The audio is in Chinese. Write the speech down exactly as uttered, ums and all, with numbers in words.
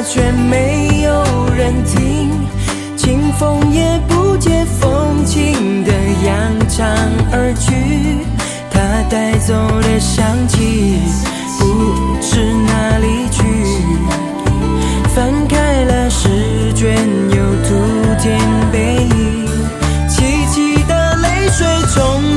却没有人听，清风也不解风情的扬长而去。他带走的香气不知哪里去，翻开了试卷又徒添背影，凄凄的泪水冲